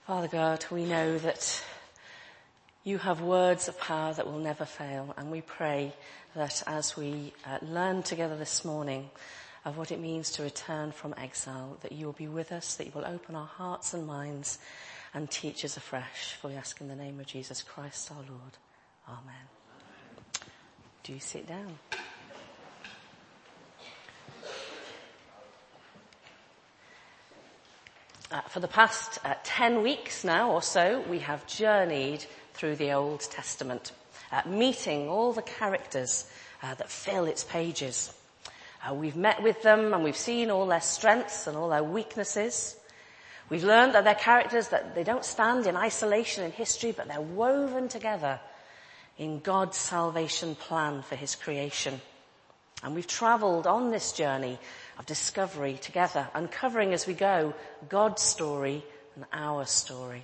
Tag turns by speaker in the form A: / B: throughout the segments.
A: Father God, we know that you have words of power that will never fail, and we pray that as we learn together this morning of what it means to return from exile, that you will be with us, that you will open our hearts and minds and teach us afresh. For we ask in the name of Jesus Christ our Lord. Amen. Do you sit down? For the past 10 weeks now or so, we have journeyed through the Old Testament, meeting all the characters that fill its pages. We've met with them and we've seen all their strengths and all their weaknesses. We've learned that they're characters that they don't stand in isolation in history, but they're woven together in God's salvation plan for his creation. And we've travelled on this journey of discovery together, uncovering as we go God's story and our story.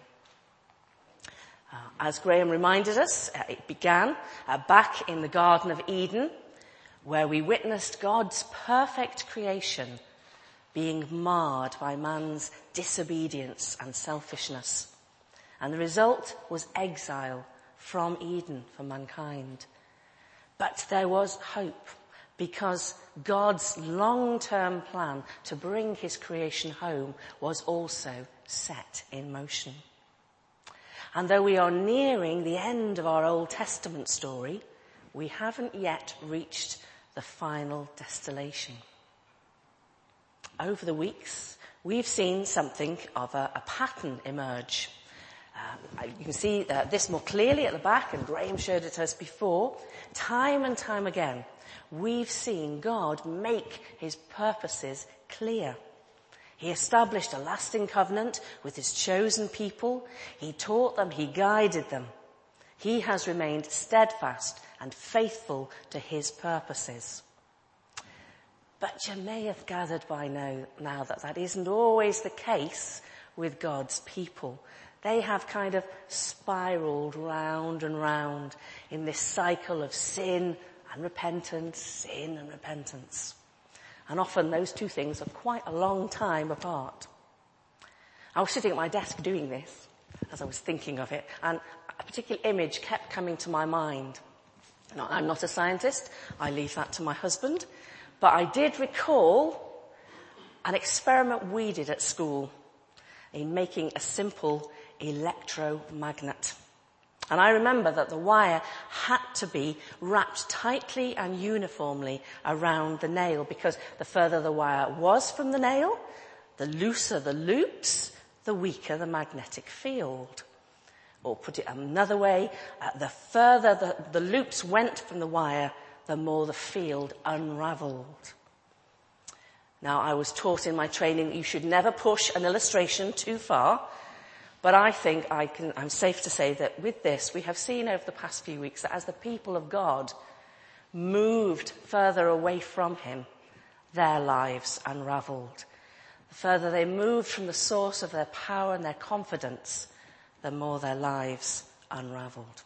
A: As Graham reminded us, it began back in the Garden of Eden, where we witnessed God's perfect creation being marred by man's disobedience and selfishness. And the result was exile from Eden for mankind. But there was hope, because God's long-term plan to bring his creation home was also set in motion. And though we are nearing the end of our Old Testament story, we haven't yet reached the final destination. Over the weeks, we've seen something of a pattern emerge. You can see this more clearly at the back, and Graham showed it to us before. Time and time again, we've seen God make his purposes clear. He established a lasting covenant with his chosen people. He taught them, he guided them. He has remained steadfast and faithful to his purposes. But you may have gathered by now that that isn't always the case with God's people. They have kind of spiraled round and round in this cycle of sin and repentance. And often those two things are quite a long time apart. I was sitting at my desk doing this as I was thinking of it, and a particular image kept coming to my mind. Now, I'm not a scientist, I leave that to my husband, but I did recall an experiment we did at school in making a simple electromagnet. And I remember that the wire had to be wrapped tightly and uniformly around the nail, because the further the wire was from the nail, the looser the loops, the weaker the magnetic field. Or put it another way, the further the loops went from the wire, the more the field unravelled. Now, I was taught in my training that you should never push an illustration too far, but I think I'm safe to say that with this, we have seen over the past few weeks that as the people of God moved further away from him, their lives unravelled. The further they moved from the source of their power and their confidence, the more their lives unravelled.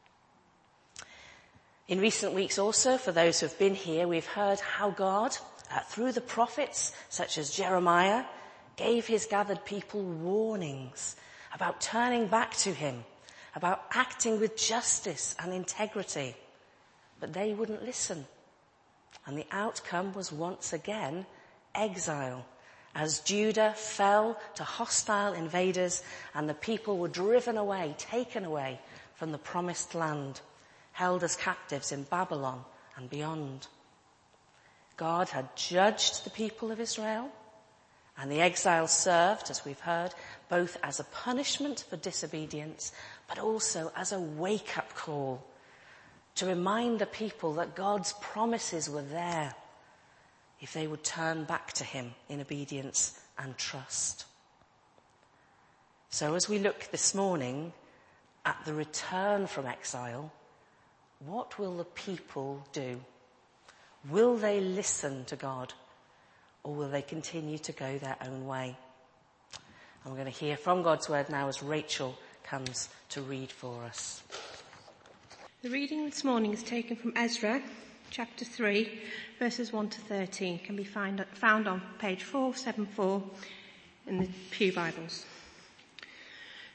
A: In recent weeks also, for those who have been here, we've heard how God, through the prophets such as Jeremiah, gave his gathered people warnings about turning back to him, about acting with justice and integrity. But they wouldn't listen. And the outcome was once again exile, as Judah fell to hostile invaders and the people were driven away, taken away from the promised land, held as captives in Babylon and beyond. God had judged the people of Israel, and the exile served, as we've heard, both as a punishment for disobedience, but also as a wake-up call to remind the people that God's promises were there if they would turn back to him in obedience and trust. So as we look this morning at the return from exile, what will the people do? Will they listen to God, or will they continue to go their own way? And we're going to hear from God's word now as Rachel comes to read for us.
B: The reading this morning is taken from Ezra, chapter 3, verses 1 to 13. Can be found on page 474 in the Pew Bibles.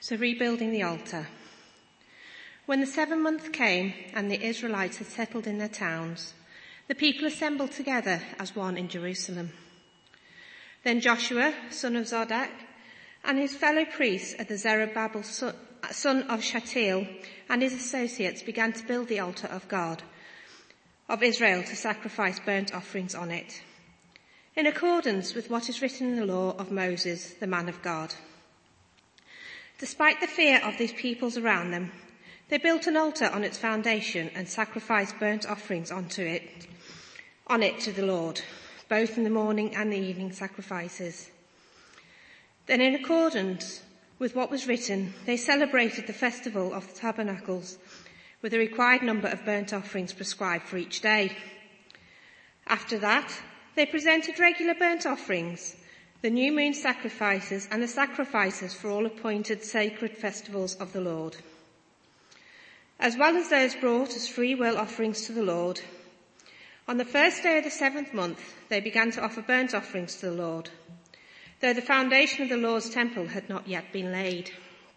B: So rebuilding the altar. When the 7th month came and the Israelites had settled in their towns, the people assembled together as one in Jerusalem. Then Joshua, son of Zadok, and his fellow priests at the Zerubbabel, son of Shealtiel, and his associates began to build the altar of God of Israel to sacrifice burnt offerings on it, in accordance with what is written in the law of Moses, the man of God. Despite the fear of these peoples around them, they built an altar on its foundation and sacrificed burnt offerings on it to the Lord, both in the morning and the evening sacrifices. Then, in accordance with what was written, they celebrated the festival of the tabernacles with the required number of burnt offerings prescribed for each day. After that, they presented regular burnt offerings, the new moon sacrifices, and the sacrifices for all appointed sacred festivals of the Lord, as well as those brought as free will offerings to the Lord. On the first day of the 7th month, they began to offer burnt offerings to the Lord, though the foundation of the Lord's temple had not yet been laid.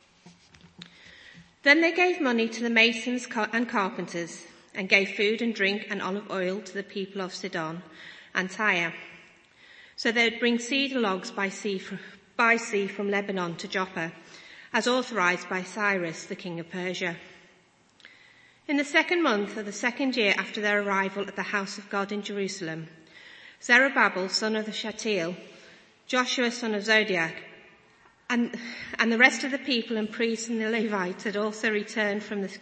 B: Then they gave money to the masons and carpenters, and gave food and drink and olive oil to the people of Sidon and Tyre, so they would bring cedar logs by sea from Lebanon to Joppa, as authorized by Cyrus, the king of Persia. In the 2nd month of the 2nd year after their arrival at the house of God in Jerusalem, Zerubbabel, son of Shealtiel, Joshua, son of Zodok, and the rest of the people and priests and the Levites had also returned from the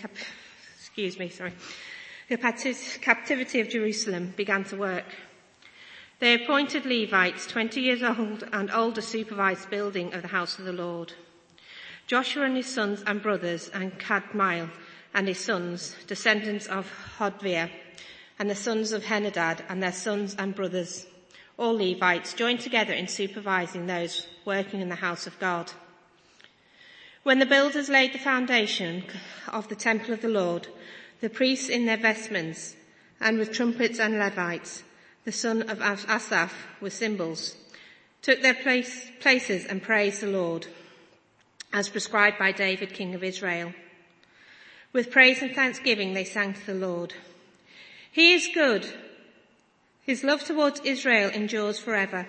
B: captivity of Jerusalem, began to work. They appointed Levites 20 years old and older to supervise the building of the house of the Lord. Joshua and his sons and brothers, and Kadmiel and his sons, descendants of Hodviah, and the sons of Henadad and their sons and brothers, all Levites, joined together in supervising those working in the house of God. When the builders laid the foundation of the temple of the Lord, the priests in their vestments, and with trumpets and Levites, the son of Asaph with cymbals, took their places and praised the Lord, as prescribed by David, king of Israel. With praise and thanksgiving they sang to the Lord. He is good. His love towards Israel endures forever.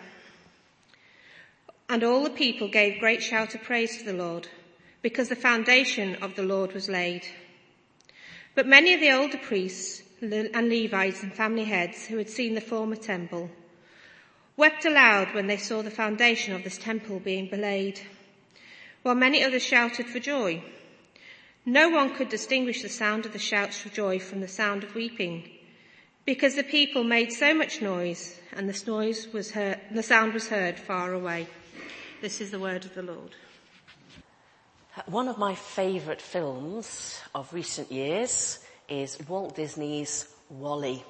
B: And all the people gave great shout of praise to the Lord, because the foundation of the Lord was laid. But many of the older priests and Levites and family heads who had seen the former temple wept aloud when they saw the foundation of this temple being laid, while many others shouted for joy. No one could distinguish the sound of the shouts for joy from the sound of weeping, because the people made so much noise, and the sound was heard far away. This is the word of the Lord.
A: One of my favourite films of recent years is Walt Disney's WALL-E.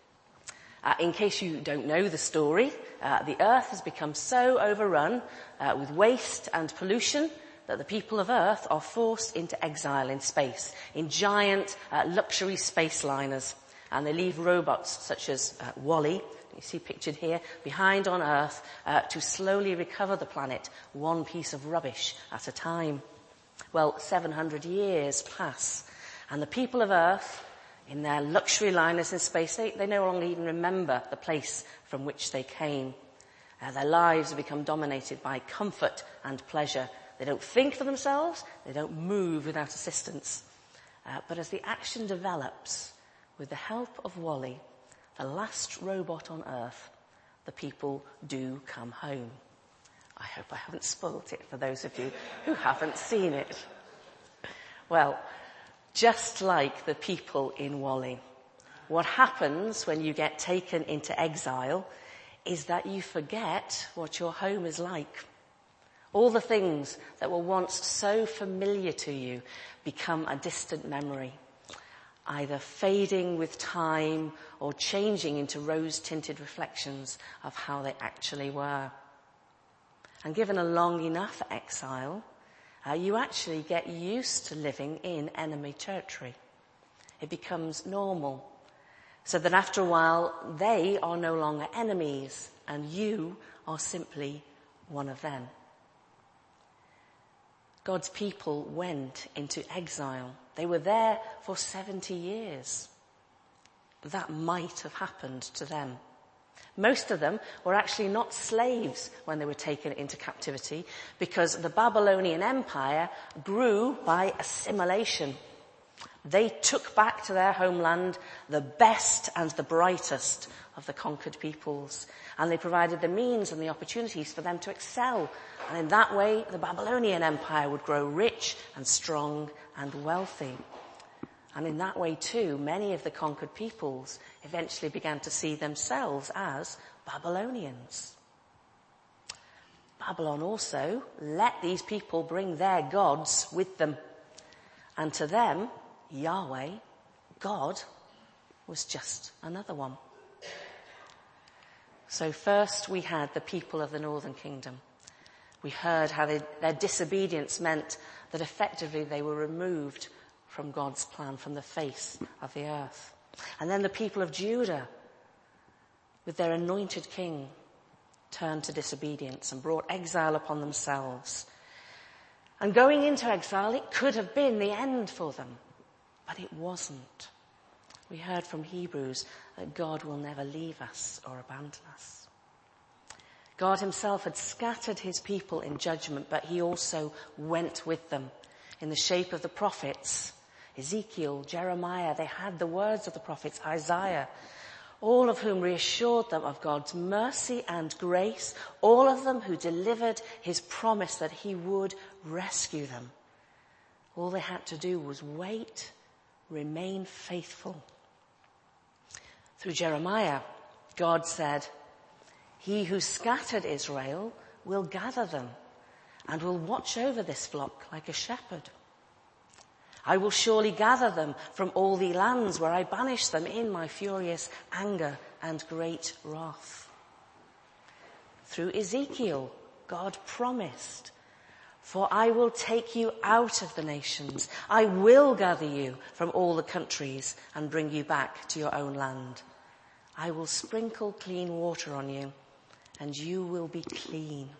A: In case you don't know the story, the Earth has become so overrun with waste and pollution that the people of Earth are forced into exile in space, in giant luxury space liners. And they leave robots such as WALL-E, you see pictured here, behind on Earth to slowly recover the planet, one piece of rubbish at a time. Well, 700 years pass, and the people of Earth, in their luxury liners in space, they no longer even remember the place from which they came. Their lives have become dominated by comfort and pleasure. They don't think for themselves, they don't move without assistance. But as the action develops, with the help of WALL-E, the last robot on Earth, the people do come home. I hope I haven't spoilt it for those of you who haven't seen it. Well, just like the people in WALL-E, what happens when you get taken into exile is that you forget what your home is like. All the things that were once so familiar to you become a distant memory, either fading with time or changing into rose-tinted reflections of how they actually were. And given a long enough exile, you actually get used to living in enemy territory. It becomes normal, so that after a while they are no longer enemies and you are simply one of them. God's people went into exile. They were there for 70 years. That might have happened to them. Most of them were actually not slaves when they were taken into captivity, because the Babylonian Empire grew by assimilation. They took back to their homeland the best and the brightest of the conquered peoples, and they provided the means and the opportunities for them to excel. And in that way, the Babylonian Empire would grow rich and strong and wealthy. And in that way too, many of the conquered peoples eventually began to see themselves as Babylonians. Babylon also let these people bring their gods with them. And to them, Yahweh, God, was just another one. So first we had the people of the Northern Kingdom. We heard how their disobedience meant that effectively they were removed from God's plan, from the face of the earth. And then the people of Judah, with their anointed king, turned to disobedience and brought exile upon themselves. And going into exile, it could have been the end for them, but it wasn't. We heard from Hebrews that God will never leave us or abandon us. God himself had scattered his people in judgment, but he also went with them in the shape of the prophets. Ezekiel, Jeremiah, they had the words of the prophets, Isaiah, all of whom reassured them of God's mercy and grace, all of them who delivered his promise that he would rescue them. All they had to do was wait, remain faithful. Through Jeremiah, God said, "He who scattered Israel will gather them and will watch over this flock like a shepherd. I will surely gather them from all the lands where I banished them in my furious anger and great wrath." Through Ezekiel, God promised, "For I will take you out of the nations. I will gather you from all the countries and bring you back to your own land. I will sprinkle clean water on you, and you will be clean."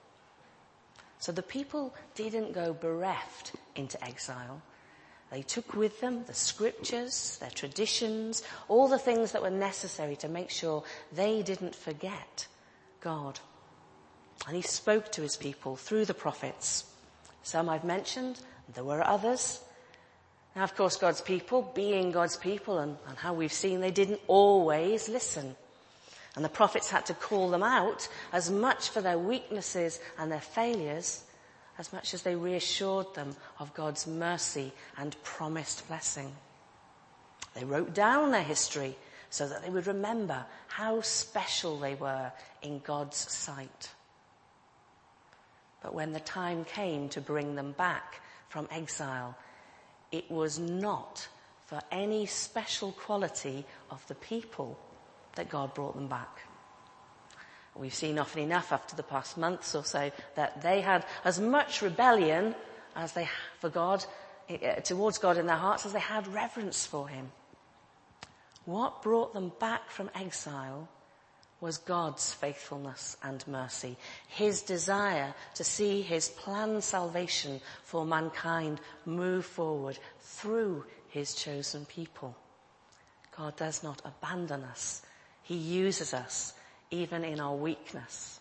A: So the people didn't go bereft into exile. They took with them the scriptures, their traditions, all the things that were necessary to make sure they didn't forget God. And he spoke to his people through the prophets. Some I've mentioned, there were others. Now, of course, God's people, being God's people, and how we've seen, they didn't always listen. And the prophets had to call them out as much for their weaknesses and their failures as much as they reassured them of God's mercy and promised blessing. They wrote down their history so that they would remember how special they were in God's sight. But when the time came to bring them back from exile, it was not for any special quality of the people that God brought them back. We've seen often enough after the past months or so that they had as much rebellion as they for God, towards God in their hearts, as they had reverence for him. What brought them back from exile was God's faithfulness and mercy, his desire to see his planned salvation for mankind move forward through his chosen people. God does not abandon us. He uses us even in our weakness.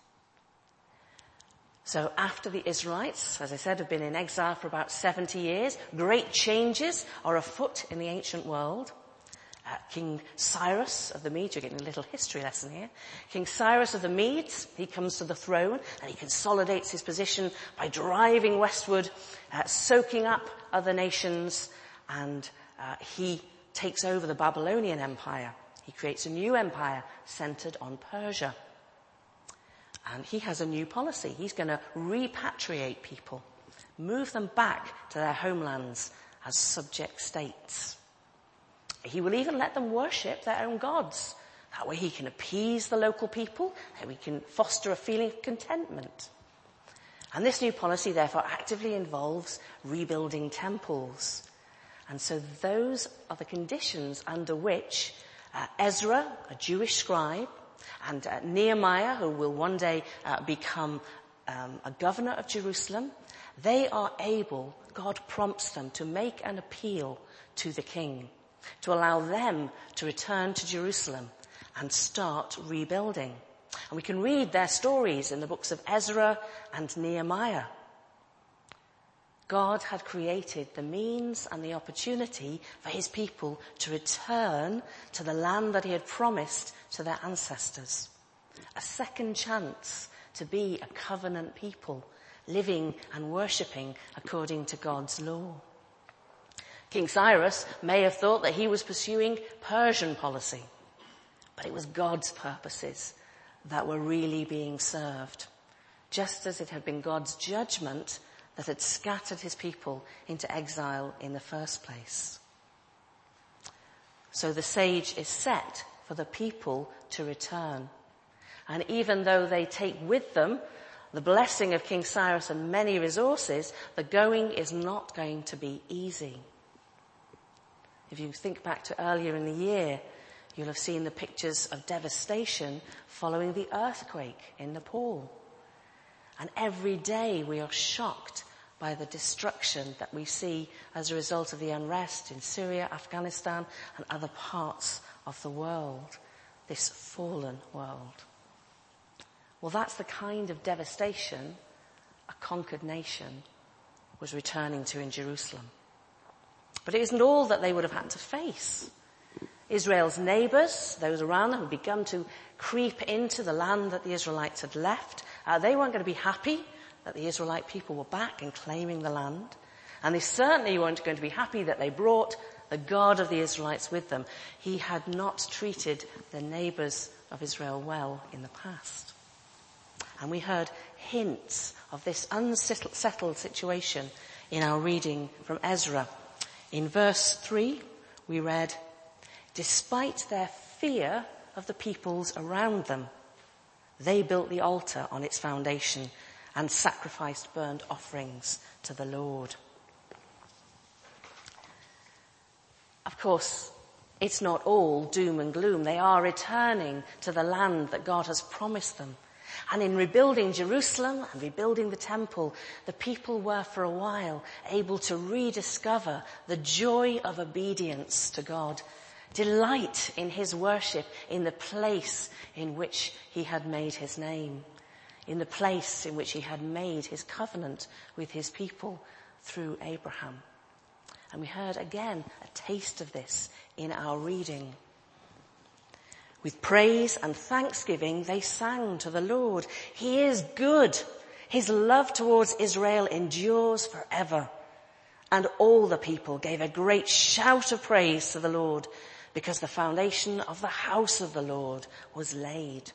A: So after the Israelites, as I said, have been in exile for about 70 years, great changes are afoot in the ancient world. King Cyrus of the Medes, you're getting a little history lesson here. King Cyrus of the Medes, he comes to the throne and he consolidates his position by driving westward, soaking up other nations, and he takes over the Babylonian Empire. He creates a new empire centered on Persia. And he has a new policy. He's going to repatriate people, move them back to their homelands as subject states. He will even let them worship their own gods. That way he can appease the local people, and we can foster a feeling of contentment. And this new policy therefore actively involves rebuilding temples. And so those are the conditions under which Ezra, a Jewish scribe, and Nehemiah, who will one day become a governor of Jerusalem, they are able, God prompts them to make an appeal to the king, to allow them to return to Jerusalem and start rebuilding. And we can read their stories in the books of Ezra and Nehemiah. God had created the means and the opportunity for his people to return to the land that he had promised to their ancestors. A second chance to be a covenant people, living and worshipping according to God's law. King Cyrus may have thought that he was pursuing Persian policy, but it was God's purposes that were really being served, just as it had been God's judgment that had scattered his people into exile in the first place. So the stage is set for the people to return. And even though they take with them the blessing of King Cyrus and many resources, the going is not going to be easy. If you think back to earlier in the year, you'll have seen the pictures of devastation following the earthquake in Nepal. And every day we are shocked by the destruction that we see as a result of the unrest in Syria, Afghanistan, and other parts of the world, this fallen world. Well, that's the kind of devastation a conquered nation was returning to in Jerusalem. But it isn't all that they would have had to face. Israel's neighbours, those around them, had begun to creep into the land that the Israelites had left. They weren't going to be happy that the Israelite people were back and claiming the land. And they certainly weren't going to be happy that they brought the God of the Israelites with them. He had not treated the neighbours of Israel well in the past. And we heard hints of this unsettled situation in our reading from Ezra. In verse 3, we read, "Despite their fear of the peoples around them, they built the altar on its foundation and sacrificed burnt offerings to the Lord." Of course, it's not all doom and gloom. They are returning to the land that God has promised them. And in rebuilding Jerusalem and rebuilding the temple, the people were for a while able to rediscover the joy of obedience to God, delight in his worship in the place in which he had made his name, in the place in which he had made his covenant with his people through Abraham. And we heard again a taste of this in our reading. With praise and thanksgiving, they sang to the Lord. He is good. His love towards Israel endures forever. And all the people gave a great shout of praise to the Lord, because the foundation of the house of the Lord was laid.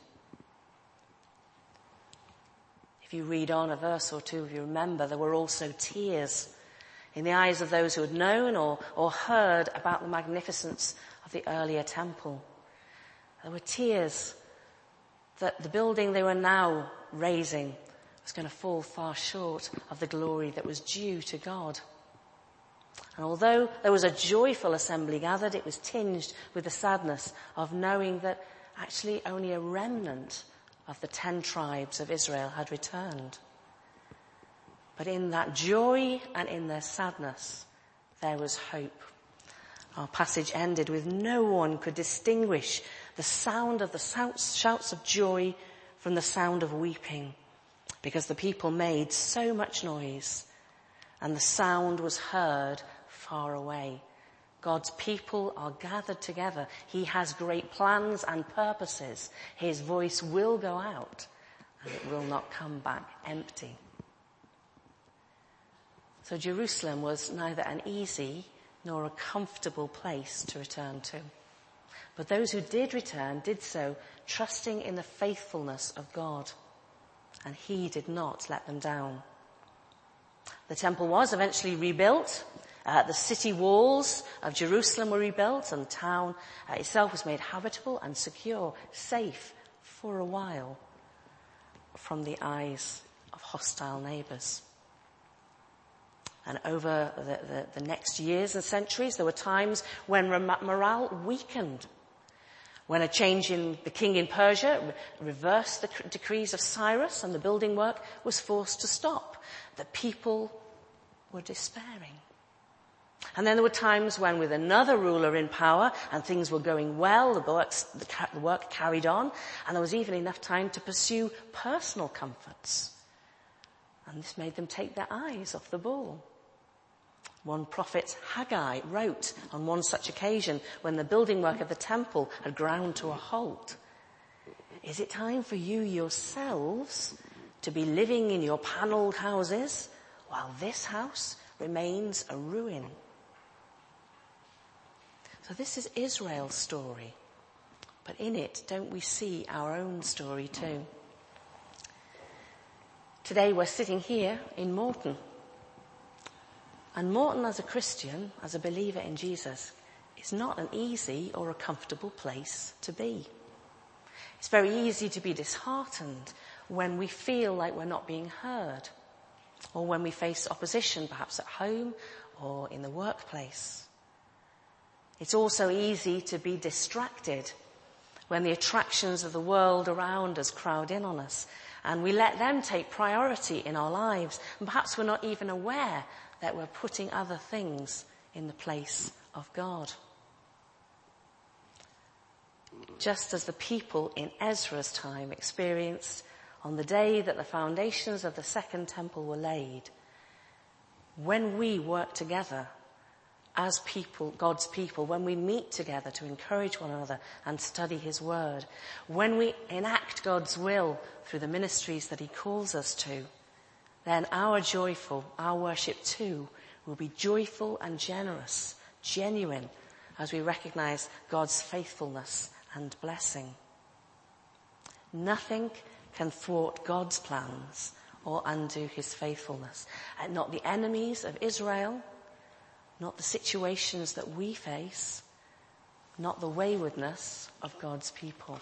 A: If you read on a verse or two, if you remember, there were also tears in the eyes of those who had known or heard about the magnificence of the earlier temple. There were tears that the building they were now raising was going to fall far short of the glory that was due to God. And although there was a joyful assembly gathered, it was tinged with the sadness of knowing that actually only a remnant of the 10 tribes of Israel had returned. But in that joy and in their sadness, there was hope. Our passage ended with no one could distinguish the sound of the shouts of joy from the sound of weeping, because the people made so much noise and the sound was heard far away. God's people are gathered together. He has great plans and purposes. His voice will go out and it will not come back empty. So Jerusalem was neither an easy nor a comfortable place to return to. But those who did return did so trusting in the faithfulness of God, and he did not let them down. The temple was eventually rebuilt. The city walls of Jerusalem were rebuilt, and the town itself was made habitable and secure, safe for a while from the eyes of hostile neighbours. And over the next years and centuries, there were times when morale weakened, When a change in the king in Persia reversed the decrees of Cyrus and the building work was forced to stop, the people were despairing. And then there were times when, with another ruler in power and things were going well, the work carried on, and there was even enough time to pursue personal comforts. And this made them take their eyes off the ball. One prophet, Haggai, wrote on one such occasion when the building work of the temple had ground to a halt, "Is it time for you yourselves to be living in your panelled houses while this house remains a ruin?" So this is Israel's story, but in it, don't we see our own story too? Today we're sitting here in Morton. And Morton, as a Christian, as a believer in Jesus, is not an easy or a comfortable place to be. It's very easy to be disheartened when we feel like we're not being heard, or when we face opposition, perhaps at home or in the workplace. It's also easy to be distracted when the attractions of the world around us crowd in on us, and we let them take priority in our lives, and perhaps we're not even aware that we're putting other things in the place of God. Just as the people in Ezra's time experienced on the day that the foundations of the second temple were laid, when we work together as people, God's people, when we meet together to encourage one another and study his word, when we enact God's will through the ministries that he calls us to, then our worship too will be joyful and generous, genuine, as we recognize God's faithfulness and blessing. Nothing can thwart God's plans or undo his faithfulness. And not the enemies of Israel, not the situations that we face, not the waywardness of God's people.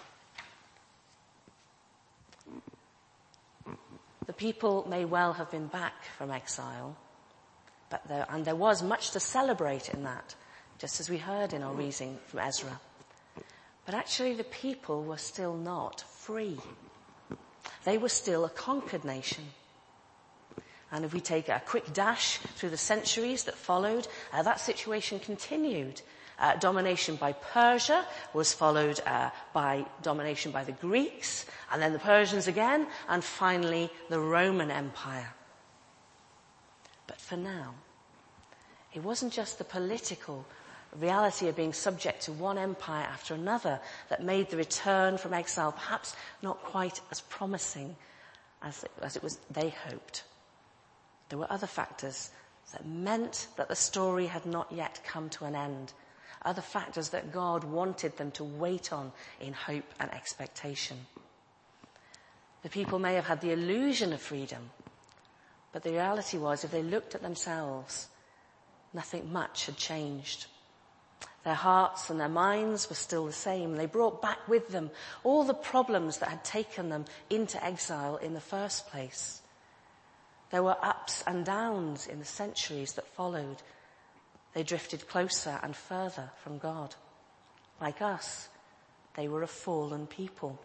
A: The people may well have been back from exile, but there was much to celebrate in that, just as we heard in our reading from Ezra. But actually the people were still not free. They were still a conquered nation. And if we take a quick dash through the centuries that followed, that situation continued. Domination by Persia was followed by domination by the Greeks, and then the Persians again, and finally the Roman Empire. But for now, it wasn't just the political reality of being subject to one empire after another that made the return from exile perhaps not quite as promising as it was they hoped. There were other factors that meant that the story had not yet come to an end. Other factors that God wanted them to wait on in hope and expectation. The people may have had the illusion of freedom, but the reality was, if they looked at themselves, nothing much had changed. Their hearts and their minds were still the same. They brought back with them all the problems that had taken them into exile in the first place. There were ups and downs in the centuries that followed. They drifted closer and further from God. Like us, they were a fallen people.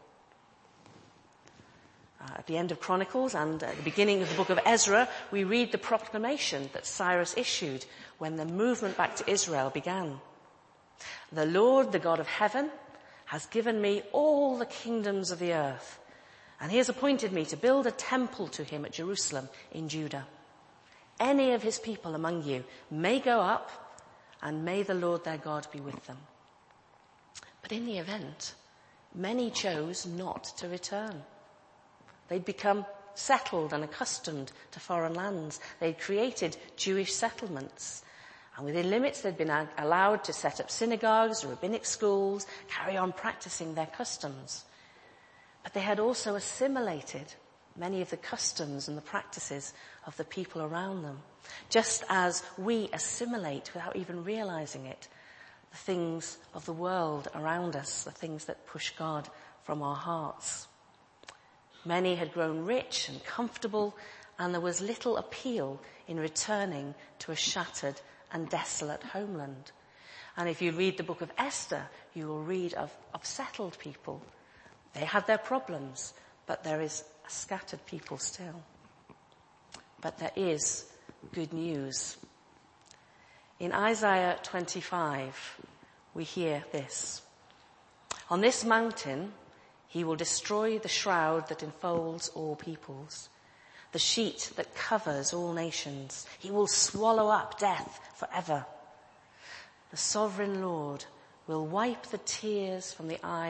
A: At the end of Chronicles and at the beginning of the book of Ezra, we read the proclamation that Cyrus issued when the movement back to Israel began. "The Lord, the God of heaven, has given me all the kingdoms of the earth, and he has appointed me to build a temple to him at Jerusalem in Judah. Any of his people among you may go up, and may the Lord their God be with them." But in the event, many chose not to return. They'd become settled and accustomed to foreign lands. They'd created Jewish settlements. And within limits, they'd been allowed to set up synagogues, rabbinic schools, carry on practicing their customs. But they had also assimilated many of the customs and the practices of the people around them, just as we assimilate, without even realizing it, the things of the world around us, the things that push God from our hearts. Many had grown rich and comfortable, and there was little appeal in returning to a shattered and desolate homeland. And if you read the book of Esther, you will read of settled people. They had their problems, but there is a scattered people still. But there is good news. In Isaiah 25, we hear this. On this mountain, he will destroy the shroud that enfolds all peoples, the sheet that covers all nations. He will swallow up death forever. The sovereign Lord will wipe the tears from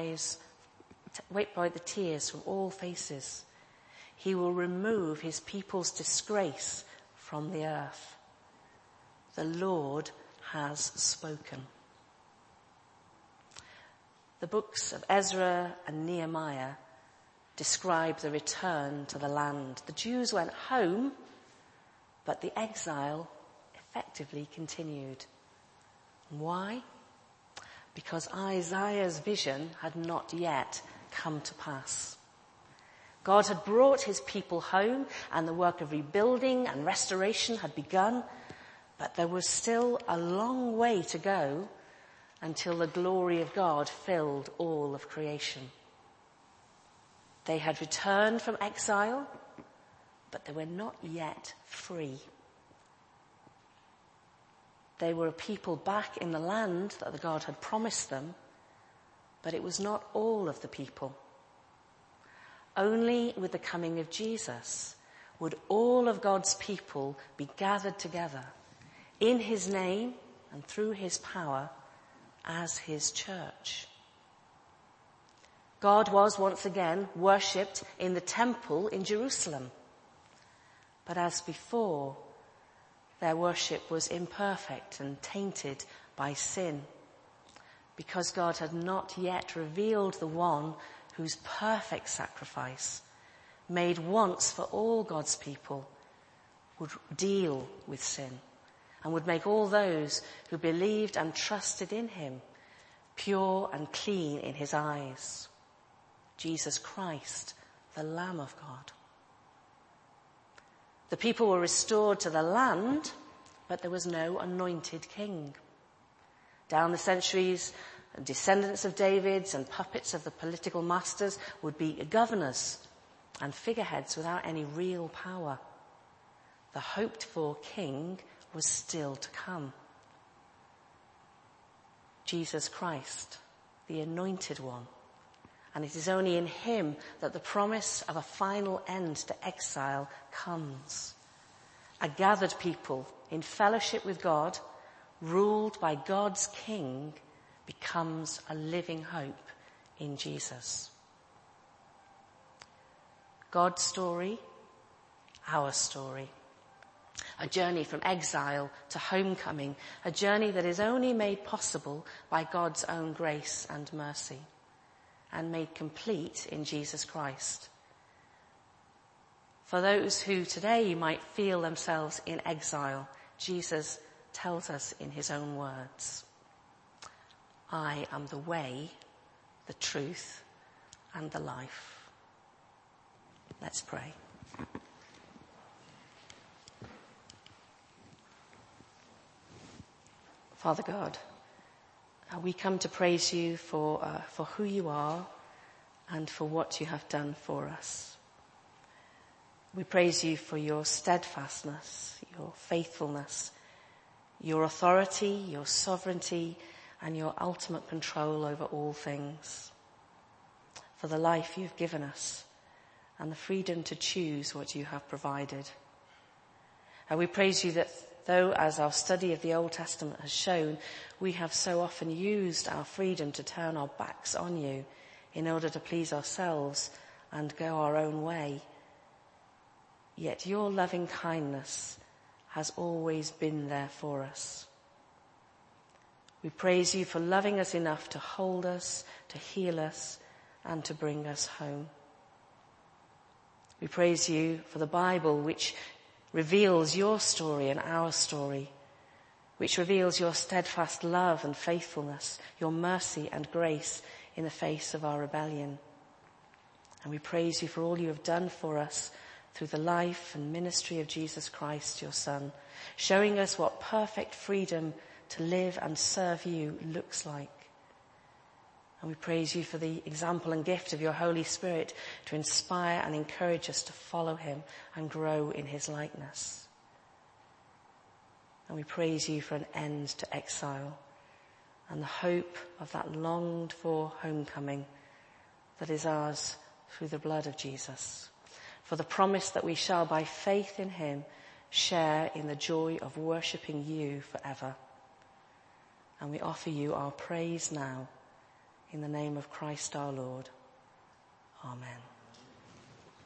A: all faces. He will remove his people's disgrace from the earth. The Lord has spoken. The books of Ezra and Nehemiah describe the return to the land. The Jews went home, but the exile effectively continued. Why? Because Isaiah's vision had not yet come to pass. God had brought his people home and the work of rebuilding and restoration had begun, but there was still a long way to go until the glory of God filled all of creation. They had returned from exile, but they were not yet free. They were a people back in the land that God had promised them, but it was not all of the people. Only with the coming of Jesus would all of God's people be gathered together in his name and through his power as his church. God was once again worshipped in the temple in Jerusalem. But as before, their worship was imperfect and tainted by sin, because God had not yet revealed the one whose perfect sacrifice, made once for all God's people, would deal with sin and would make all those who believed and trusted in him pure and clean in his eyes. Jesus Christ, the Lamb of God. The people were restored to the land, but there was no anointed king. Down the centuries, descendants of David's and puppets of the political masters would be governors and figureheads without any real power. The hoped-for king was still to come. Jesus Christ, the anointed one. And it is only in him that the promise of a final end to exile comes. A gathered people in fellowship with God, ruled by God's King, becomes a living hope in Jesus. God's story, our story. A journey from exile to homecoming, a journey that is only made possible by God's own grace and mercy, and made complete in Jesus Christ. For those who today might feel themselves in exile, Jesus tells us in his own words, I am the way, the truth, and the life. Let's pray. Father God, we come to praise you for who you are and for what you have done for us. We praise you for your steadfastness, your faithfulness, your authority, your sovereignty, and your ultimate control over all things. For the life you've given us and the freedom to choose what you have provided. And we praise you that though, as our study of the Old Testament has shown, we have so often used our freedom to turn our backs on you in order to please ourselves and go our own way. Yet your loving kindness has always been there for us. We praise you for loving us enough to hold us, to heal us, and to bring us home. We praise you for the Bible, which reveals your story and our story, which reveals your steadfast love and faithfulness, your mercy and grace in the face of our rebellion. And we praise you for all you have done for us through the life and ministry of Jesus Christ, your Son, showing us what perfect freedom to live and serve you looks like. And we praise you for the example and gift of your Holy Spirit to inspire and encourage us to follow him and grow in his likeness. And we praise you for an end to exile and the hope of that longed for homecoming that is ours through the blood of Jesus. For the promise that we shall by faith in him share in the joy of worshipping you forever. And we offer you our praise now in the name of Christ our Lord. Amen.